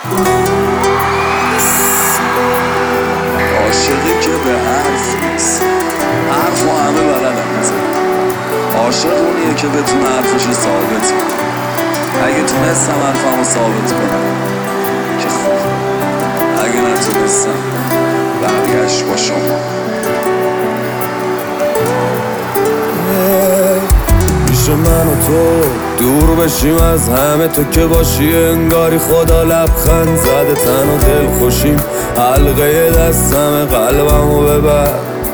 عاشقی که به حرف نیست، حرف و همه بلدم میزن. عاشق اونیه که بتونه حرفشو ثابت کنه. اگه تونستم حرفمو ثابت کنم که خوب، اگه نتونستم برگشت با شما. میشه من و تو دور بشیم از همه، تو که باشی انگاری خدا لبخند زده. تن و دل خوشیم حلقه دستم، قلبمو ببر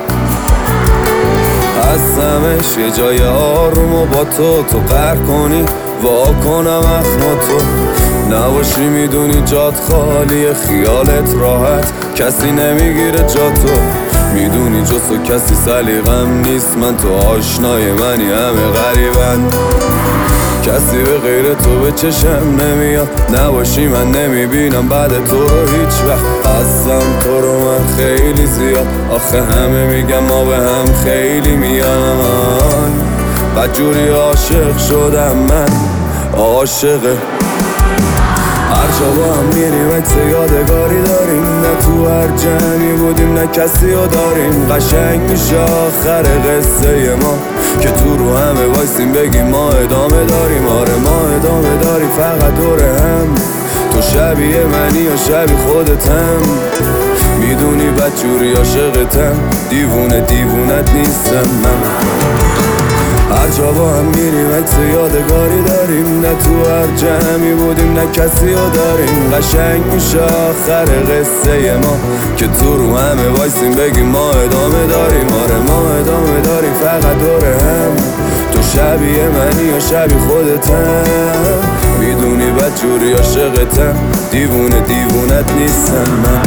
هستمش یه جای آروم و با تو قهر کنی وا کنم اخم تو نباشی. میدونی جات خالیه، خیالت راحت، کسی نمیگیره جاتو. میدونی جز تو کسی سلیقم نیست، من تو آشنای منی همه غریبن. کسی به غیر تو به چشم نمیاد، نباشی من نمیبینم بعد تو رو هیچ وقت. هستم تو رو من خیلی زیاد، آخه همه میگم ما به هم خیلی میان. بدجوری عاشق شدم من، عاشقه. هر جا با هم میریم عکس یادگاری داریم، نه تو هر جمعی بودیم نه کسی رو داریم. قشنگ میشه آخر قصه ما که تو رو همه وایسیم بگیم ما ادامه داریم. آره ما ادامه داریم فقط دور هم. تو شبیه منی یا شبیه خودتم، میدونی بدجوری عاشقتم، دیوونه دیوونت نیستم من. هر جا با هم میریم عکس یادگاری داریم، نه تو هر جمعی بودیم نه کسی رو داریم. قشنگ میشه آخر قصه ما که تو رو همه وایسیم بگیم ما ادامه داریم. آره ما ادامه داریم فقط دور هم. تو شبیه منی یا شبیه خودتم، میدونی بدجوری عاشقتم، دیوونه دیوونت نیستم من.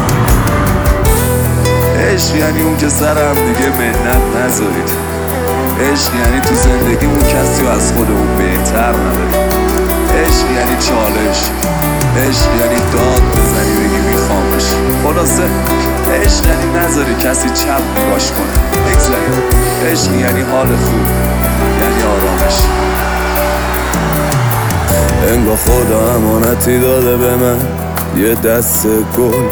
عشق یعنی اون که سر هم دیگه منت نذارید. عشق یعنی تو زندگیمون کسی رو از خودمون بهتر نداریم. عشق یعنی چالش، عشق یعنی داد بزنی بگی میخوامش. خلاصه عشق یعنی نذاری کسی چپ نگاش کنه، بگذاریم. عشق یعنی حال خوب، یعنی آرامش. انگار خدا امانتی داده به من یه دست گل،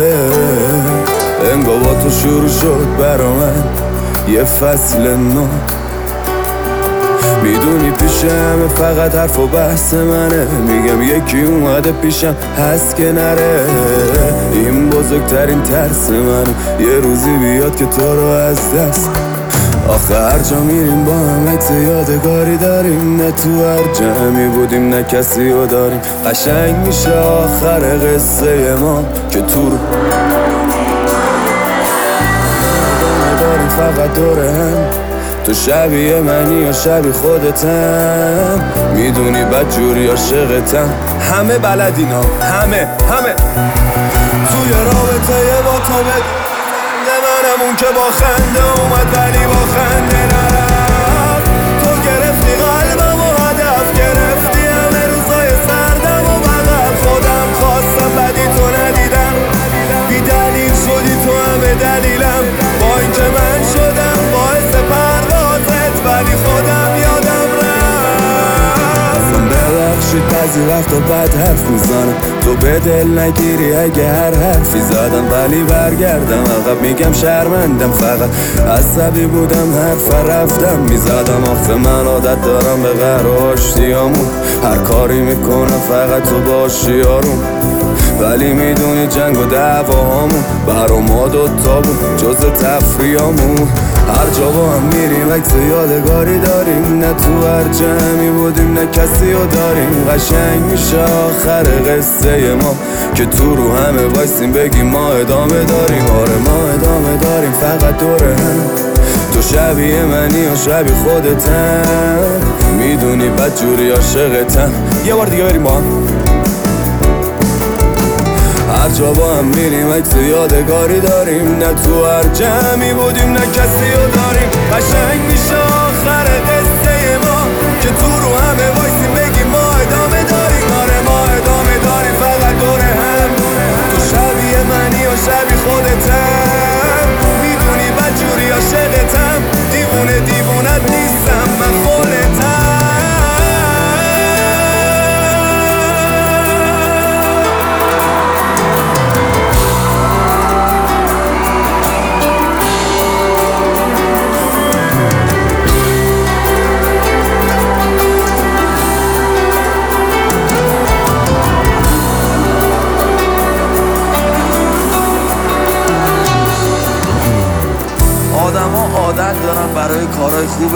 انگار با تو شروع شد برا من یه فصل نو. میدونی پیش همه فقط حرف و بحث منه، میگم یکی اومده پیشم هست که نره. این بزرگترین ترس منه یه روزی بیاد که تو رو از دست. آخه هر جا میریم با هم عکس یادگاری داریم، نه تو هر جمعی بودیم نه کسی رو داریم. قشنگ میشه آخر قصه ما که تو رو داریم فقط دور هم. تو شبیه منی یا شبیه خودتم، میدونی بدجوری عاشقتم، همه بلدینا همه توی رابطه با تو بده منم اون که با خنده اومد ولی با خنده نرفت. تو گرفتی قلبم و هدف گرفتی همه روزای سردم و بغل. خودم خواستم بدی تو ندیدم، بی دلیل شدی تو همه دلیلم. با اینکه من شدم باعث پروازت ولی خودم یادم رفت. ببخشید بعضی وقتا بد حرف میزنم، تو به دل نگیری اگه هر حرفی زدم. ولی برگردم عقب میگم شرمندم، فقط عصبی بودم حرف رفتم میزدم. آخه من عادت دارم به قهر و آشتیامون، هر کاری میکنم فقط تو باشی آروم. ولی میدونی جنگ و دعواهامون برا ما دوتا بود جز تفریامون. هر جا با هم میریم عکس یادگاری داریم، نه تو هر جمعی بودیم نه کسی رو داریم. قشنگ میشه آخر قصه ما که تو رو همه وایسیم بگیم ما ادامه داریم. آره ما ادامه داریم فقط دور هم. تو شبیه منی یا شبیه خودتم، میدونی بدجوری عاشقتم. یه بار دیگه بریم با هم. هر جا با هم میریم عکس یادگاری داریم، نه تو هر جمعی بودیم نه کسی رو داریم. قشنگ میشه آخر قصه ما که تو رو همه وایسیم بگیم ما ادامه داریم. آره ما ادامه داریم فقط دور هم. تو شبیه منی و شبیه خودتم، میدونی بدجوری عاشقتم، دیوونه دیوونت نیستم من خودتم.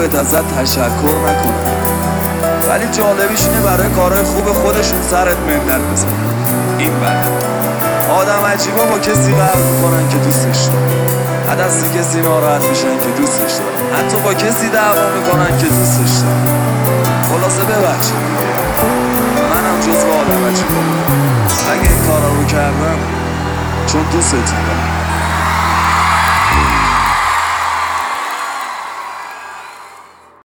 بهت ازت تشکر نکنن، ولی جالبیش اینه برای کارهای خوب خودشون سرت منت بزنن. این بده آدم عجیبا با کسی قهر میکنن که دوستش دارن، دست کسی ناراحت میشن که دوستش دارن، حتی با کسی دعوا میکنن که دوستش دارن. خلاصه ببخشید منم جزو آدم عجیبا بودم، اگه این کارا رو کردم چون دوستتون دارم.